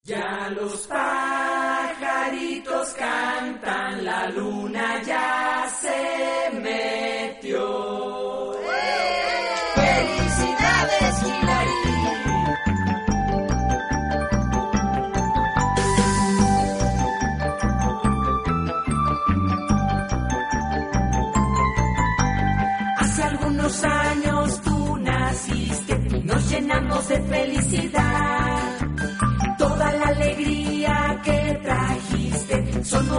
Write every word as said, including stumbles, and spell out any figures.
Ya los pajaritos cantan, la luna ya se metió. ¡Felicidades, Hilary! Hace algunos años tú naciste, nos llenamos de felicidad. Toda la alegría que trajiste son